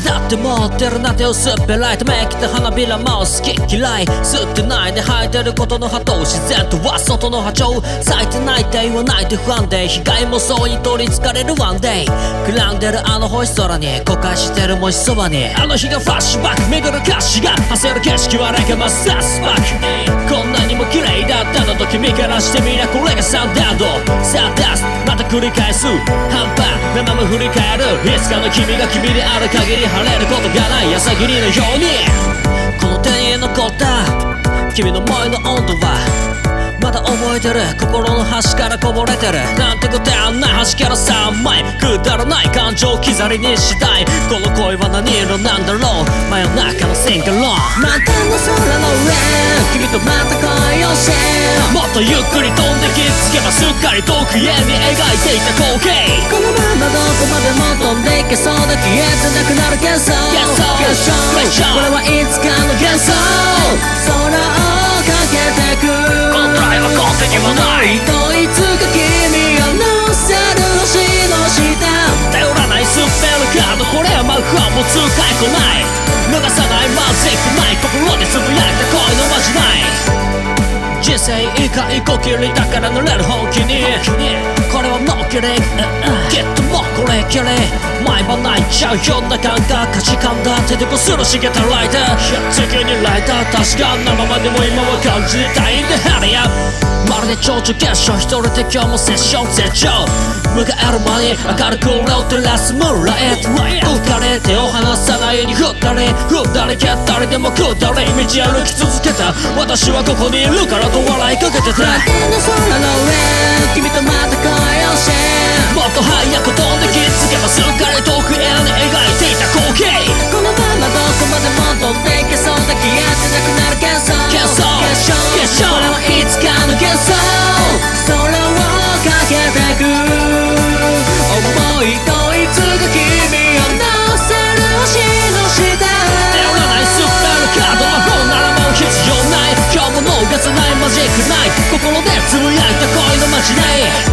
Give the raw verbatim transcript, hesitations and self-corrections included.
だって持ってるなんて薄っぺらいためきた花びらも好き嫌い吸ってないで吐いてることの波動自然とは外の波長咲いてないって言わないで不安定被害もそうに取りつかれるワンデイくらんでるあの星空に後悔してるもしそばにあの日がフラッシュバック巡る歌詞が焦る景色はレゲマサスバックこんなにも綺麗だったのと君からしてみりゃこれがサンダードさあ出すまた繰り返す半端なまま振り返るいつかの君が君である限り晴れることがない朝霧のようにこの手に残った君の思いの温度はまだ覚えてる心の端からこぼれてるなんてことはない端からさんまいくだらない感情を置き去りにしたいこの恋は何色なんだろう真夜中のシンガロンまたの空の上君とまた恋をしもっとゆっくり飛んで気づけばすっかり遠くへに描いていた光景このままどこまでも飛んでいけそうだ消えてなくなる幻想幻想これはいつかの幻想空をかけてくないどいつか君を乗せる星の下頼らないスペルカードこれは魔法も使いこない逃さないマジックない心でつぶやいた恋のまじない人生以下一個きりだから乗れる本気にこれはノーキリングきっともうこれきり毎晩泣いちゃうような感覚価値観だってでこするしげたライター地球にライター確かなままでも今は感じたいんでハリアまるで超々決勝一人で今日もセッション絶頂迎える間に明るく俺を照らすムーンライト浮かれ手を離さないように二人二人蹴ったりでもくだり道歩き続けた私はここにいるからと笑いかけてた天の空の上君とまた恋をしもっと早く飛んで気づけばすっかり遠くへに描いていた光景このままどこまでも飛んでいけそうだ消えてなくなる幻想幻想幻想これはいつかの幻想空をかけてく思いといつか君を乗せる星の下頼らないスペルカード魔法ならもう必要ない今日も逃さないマジックナイト心でつぶやいた恋のまじない